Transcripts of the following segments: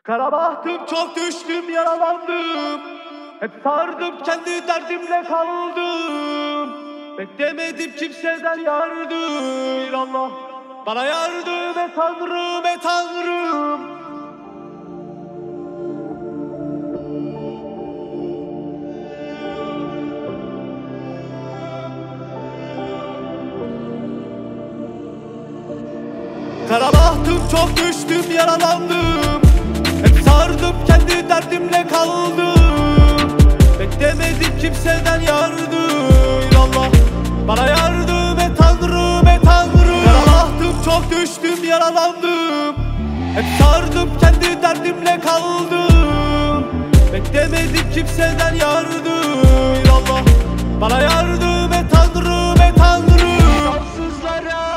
Kara bahtım, çok düştüm, yaralandım. Hep sardım, kendi derdimle kaldım. Beklemedim kimseden yardım. Allah bana yardım et Tanrım, et Tanrım. Kara bahtım, çok düştüm, yaralandım. Hep sardım, kendi derdimle kaldım. Beklemedim kimseden yardım. Allah bana yardım et Tanrım, et Tanrım. Kara bahtım, çok düştüm, yaralandım. Hep sardım, kendi derdimle kaldım. Beklemedim kimseden yardım. Allah bana yardım et Tanrım, et Tanrım. Şanssızlara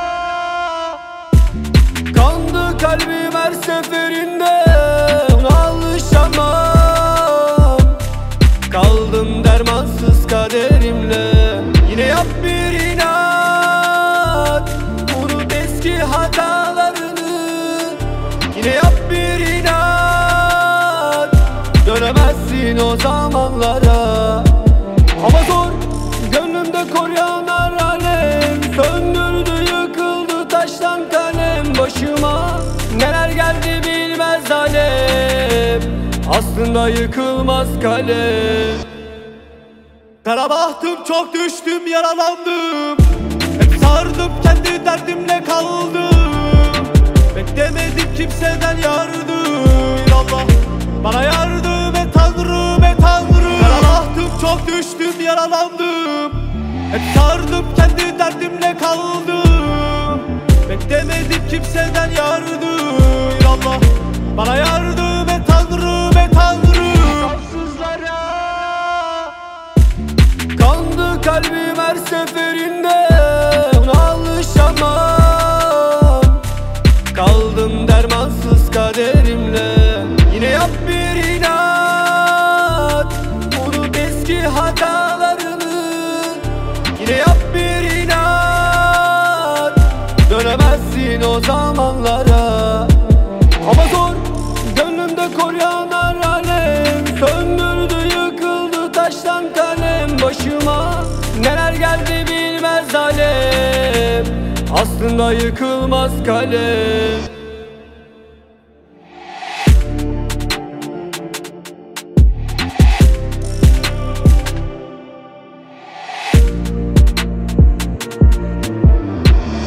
kandı kalbim her seferinde, ona alışamam. Kaldım dermansız kaderimle. Yine yap bir inat, unut eski hatalarını. Yine yap bir inat, dönemezsin o zamanlara. Ama zor, gönlümde kor yanar alem. Söndürdü, yıkıldı taştan kalem. Başıma neler geldi bilmez alem. Aslında yıkılmaz kalem. Kara bahtım, çok düştüm, yaralandım. Hep sardım, kendi derdimle kaldım. Beklemedim kimseden yardım. Allah bana yardım et Tanrım, et Tanrım. Kara bahtım, çok düştüm, yaralandım. Hep sardım, kendi derdimle kaldım. Beklemedim kimseden yardım. Allah bana yardım et Tanrım, et Tanrım. Şanssızlara kandı kalbim her seferinde, ona alışamam. Kaldım dermansız kaderimle. Yine yap bir inat, unut eski hatalarını. Yine yap bir inat, dönemezsin o zamanlara. Ama zor, gönlümde kor yanar alem. Söndürdü, yıkıldı taştan kalem. Başıma neler geldi bilmez alem. Aslında yıkılmaz kalem.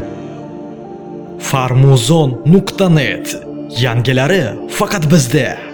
Farmuzon.net yangilari faqat bizda.